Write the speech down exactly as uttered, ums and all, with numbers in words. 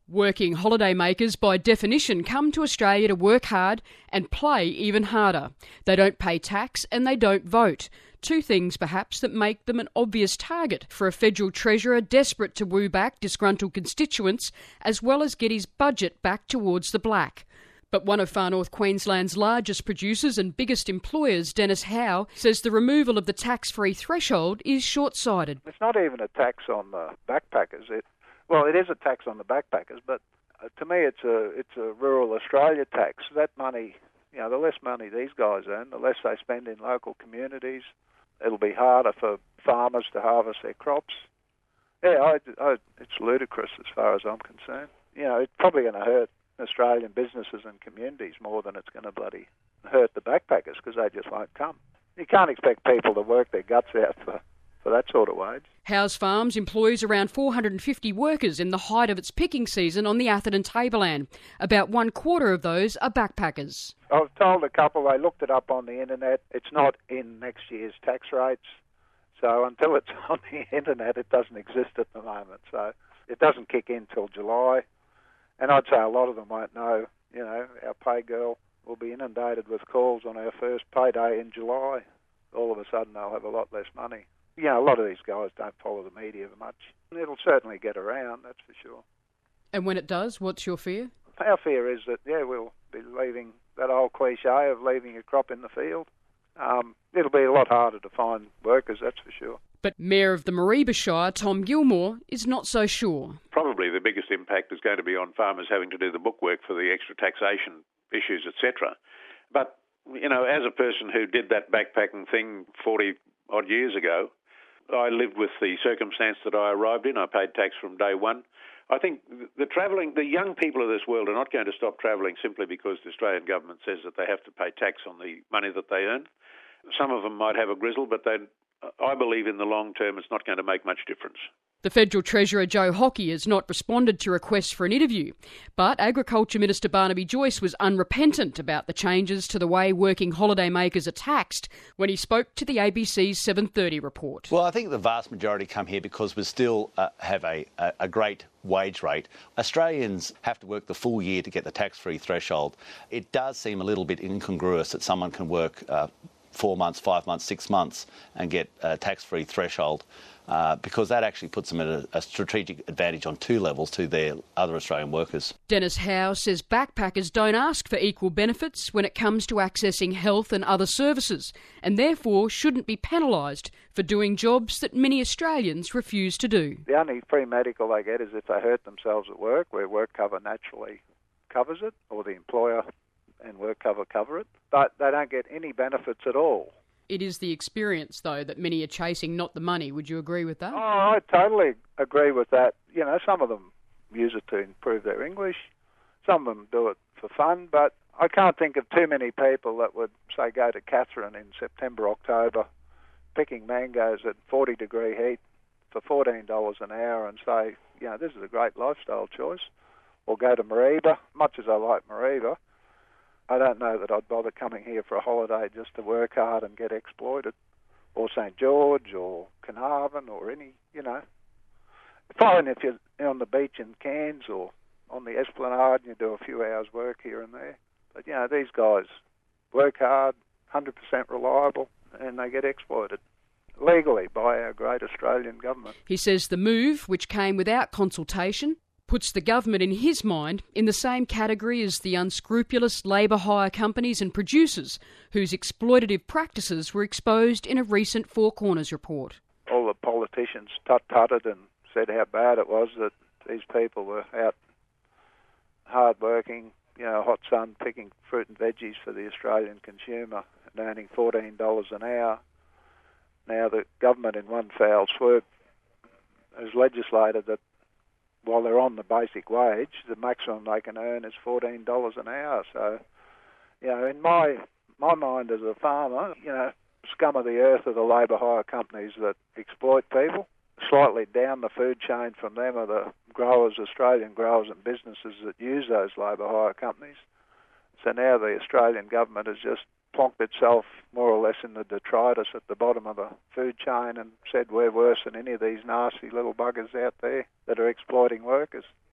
Working holidaymakers, by definition, come to Australia to work hard and play even harder. They don't pay tax and they don't vote. Two things, perhaps, that make them an obvious target for a federal treasurer desperate to woo back disgruntled constituents, as well as get his budget back towards the black. But one of Far North Queensland's largest producers and biggest employers, Dennis Howe, says the removal of the tax-free threshold is short-sighted. It's not even a tax on the backpackers. It, well, it is a tax on the backpackers, but uh, to me it's a it's a rural Australia tax. That money, you know, the less money these guys earn, the less they spend in local communities. It'll be harder for farmers to harvest their crops. Yeah, I, I, it's ludicrous as far as I'm concerned. You know, it's probably going to hurt Australian businesses and communities more than it's going to bloody hurt the backpackers because they just won't come. You can't expect people to work their guts out for, for that sort of wage. Howe's Farms employs around four hundred fifty workers in the height of its picking season on the Atherton Tableland. About one quarter of those are backpackers. I've told a couple, they looked it up on the internet. It's not in next year's tax rates. So until it's on the internet, it doesn't exist at the moment. So it doesn't kick in till July. And I'd say a lot of them won't know. You know, our pay girl will be inundated with calls on our first payday in July. All of a sudden they'll have a lot less money. You know, a lot of these guys don't follow the media much. It'll certainly get around, that's for sure. And when it does, what's your fear? Our fear is that, yeah, we'll be leaving that old cliche of leaving a crop in the field. Um, it'll be a lot harder to find workers, that's for sure. But Mayor of the Mareeba Shire, Tom Gilmore, is not so sure. Probably the biggest impact is going to be on farmers having to do the bookwork for the extra taxation issues, et cetera. But, you know, as a person who did that backpacking thing forty-odd years ago, I lived with the circumstance that I arrived in. I paid tax from day one. I think the travelling, the young people of this world are not going to stop travelling simply because the Australian government says that they have to pay tax on the money that they earn. Some of them might have a grizzle, but they, I believe in the long term it's not going to make much difference. The Federal Treasurer Joe Hockey has not responded to requests for an interview, but Agriculture Minister Barnaby Joyce was unrepentant about the changes to the way working holidaymakers are taxed when he spoke to the A B C's seven thirty report. Well, I think the vast majority come here because we still uh, have a, a, a great wage rate. Australians have to work the full year to get the tax-free threshold. It does seem a little bit incongruous that someone can work uh, four months, five months, six months and get a tax-free threshold. Uh, because that actually puts them at a, a strategic advantage on two levels to their other Australian workers. Dennis Howe says backpackers don't ask for equal benefits when it comes to accessing health and other services, and therefore shouldn't be penalised for doing jobs that many Australians refuse to do. The only free medical they get is if they hurt themselves at work, where work cover naturally covers it, or the employer and work cover cover it, but they don't get any benefits at all. It is the experience, though, that many are chasing, not the money. Would you agree with that? Oh, I totally agree with that. You know, some of them use it to improve their English. Some of them do it for fun. But I can't think of too many people that would, say, go to Katherine in September, October, picking mangoes at forty degree heat for fourteen dollars an hour and say, you know, this is a great lifestyle choice. Or go to Mareeba, much as I like Mareeba. I don't know that I'd bother coming here for a holiday just to work hard and get exploited. Or St George or Carnarvon or any, you know. Fine if you're on the beach in Cairns or on the Esplanade and you do a few hours work here and there. But, you know, these guys work hard, one hundred percent reliable, and they get exploited legally by our great Australian government. He says the move, which came without consultation, puts the government, in his mind, in the same category as the unscrupulous labour hire companies and producers whose exploitative practices were exposed in a recent Four Corners report. All the politicians tut-tutted and said how bad it was that these people were out hard-working, you know, hot sun, picking fruit and veggies for the Australian consumer and earning fourteen dollars an hour. Now the government, in one foul swoop, has legislated that while they're on the basic wage, the maximum they can earn is fourteen dollars an hour. So, you know, in my my mind as a farmer, you know, scum of the earth are the labour hire companies that exploit people. Slightly down the food chain from them are the growers, Australian growers and businesses that use those labour hire companies. So now the Australian government has just plonked itself more or less in the detritus at the bottom of the food chain and said we're worse than any of these nasty little buggers out there that are exploiting workers.